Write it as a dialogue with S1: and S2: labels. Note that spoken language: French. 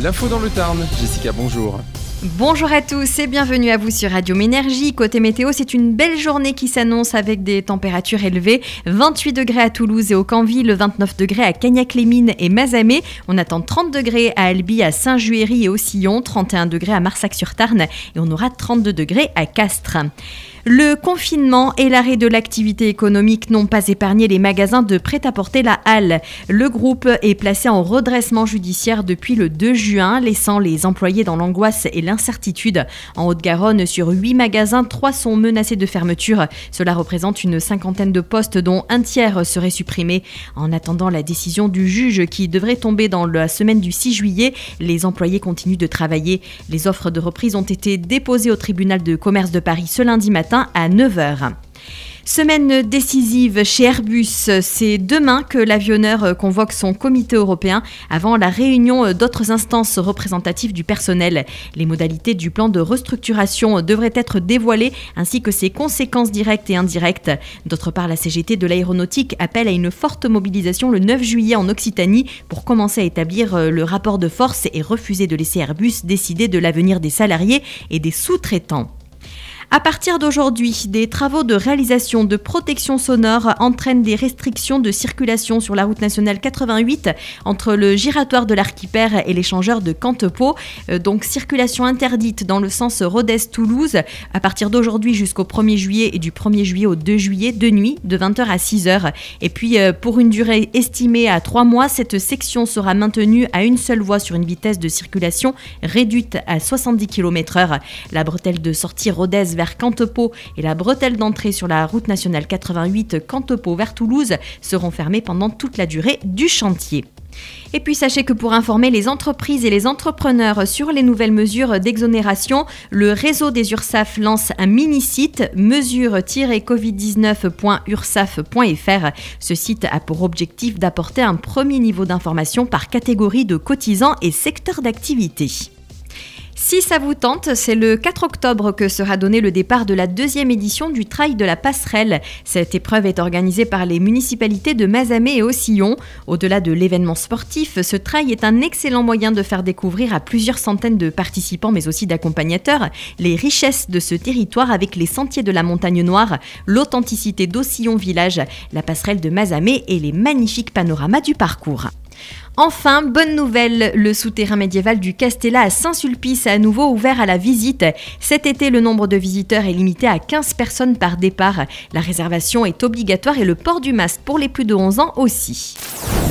S1: L'info dans le Tarn. Jessica, bonjour.
S2: Bonjour à tous et bienvenue à vous sur Radio Ménergie. Côté météo, c'est une belle journée qui s'annonce avec des températures élevées. 28 degrés à Toulouse et au Canville, 29 degrés à Cagnac-les-Mines et Mazamet. On attend 30 degrés à Albi, à Saint-Juéry et au Sillon, 31 degrés à Marsac-sur-Tarn et on aura 32 degrés à Castres. Le confinement et l'arrêt de l'activité économique n'ont pas épargné les magasins de prêt-à-porter La Halle. Le groupe est placé en redressement judiciaire depuis le 2 juin, laissant les employés dans l'angoisse et l'incertitude. En Haute-Garonne, sur 8 magasins, 3 sont menacés de fermeture. Cela représente une cinquantaine de postes dont un tiers serait supprimé. En attendant la décision du juge qui devrait tomber dans la semaine du 6 juillet, les employés continuent de travailler. Les offres de reprise ont été déposées au tribunal de commerce de Paris ce lundi matin à 9h. Semaine décisive chez Airbus, c'est demain que l'avionneur convoque son comité européen avant la réunion d'autres instances représentatives du personnel. Les modalités du plan de restructuration devraient être dévoilées ainsi que ses conséquences directes et indirectes. D'autre part, la CGT de l'aéronautique appelle à une forte mobilisation le 9 juillet en Occitanie pour commencer à établir le rapport de force et refuser de laisser Airbus décider de l'avenir des salariés et des sous-traitants. À partir d'aujourd'hui, des travaux de réalisation de protection sonore entraînent des restrictions de circulation sur la route nationale 88 entre le giratoire de l'Arquipère et l'échangeur de Cantepeau. Donc circulation interdite dans le sens Rodez-Toulouse à partir d'aujourd'hui jusqu'au 1er juillet et du 1er juillet au 2 juillet, de nuit, de 20h à 6h. Et puis pour une durée estimée à 3 mois, cette section sera maintenue à une seule voie sur une vitesse de circulation réduite à 70 km/h. La bretelle de sortie Rodez vers Cantepeau et la bretelle d'entrée sur la route nationale 88 Cantepeau vers Toulouse seront fermées pendant toute la durée du chantier. Et puis sachez que pour informer les entreprises et les entrepreneurs sur les nouvelles mesures d'exonération, le réseau des URSSAF lance un mini-site mesures-covid19.ursaf.fr. Ce site a pour objectif d'apporter un premier niveau d'information par catégorie de cotisants et secteur d'activité. Si ça vous tente, c'est le 4 octobre que sera donné le départ de la 2e édition du Trail de la Passerelle. Cette épreuve est organisée par les municipalités de Mazamet et Au-Sillon. Au-delà de l'événement sportif, ce trail est un excellent moyen de faire découvrir à plusieurs centaines de participants, mais aussi d'accompagnateurs, les richesses de ce territoire avec les sentiers de la Montagne Noire, l'authenticité d'Au-Sillon village, la passerelle de Mazamet et les magnifiques panoramas du parcours. Enfin, bonne nouvelle, le souterrain médiéval du Castellat à Saint-Sulpice a à nouveau ouvert à la visite. Cet été, le nombre de visiteurs est limité à 15 personnes par départ. La réservation est obligatoire et le port du masque pour les plus de 11 ans aussi.